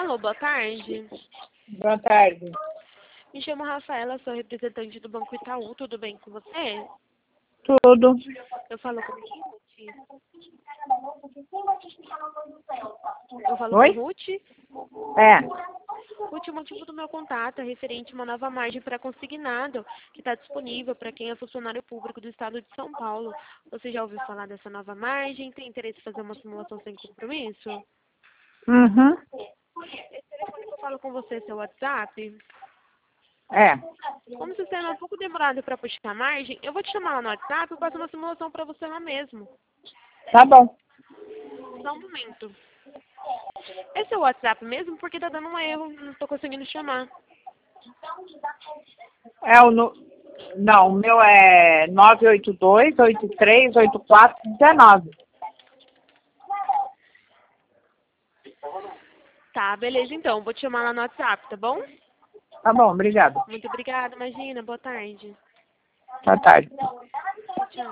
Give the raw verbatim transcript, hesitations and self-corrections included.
Alô, boa tarde. Boa tarde. Me chamo Rafaela, sou representante do Banco Itaú. Tudo bem com você? Tudo. Eu falo com Ruth. Eu falo Oi? com Ruth. É. Ruth, o motivo do meu contato é referente a uma nova margem para consignado que está disponível para quem é funcionário público do estado de São Paulo. Você já ouviu falar dessa nova margem? Tem interesse em fazer uma simulação sem compromisso? Uhum. Esse telefone que eu falo com você é seu WhatsApp? É. Como o sistema é um pouco demorado para puxar a margem, eu vou te chamar lá no WhatsApp e passo uma simulação para você lá mesmo. Tá bom. Só um momento. Esse é o WhatsApp mesmo? Porque tá dando um erro, não tô conseguindo chamar. É o no... Não, o meu é nove oito dois, oito três oito quatro um nove. Tá, beleza então. Vou te chamar lá no WhatsApp, tá bom? Tá bom, obrigada. Muito obrigada, imagina. Boa tarde. Boa tarde. Tchau.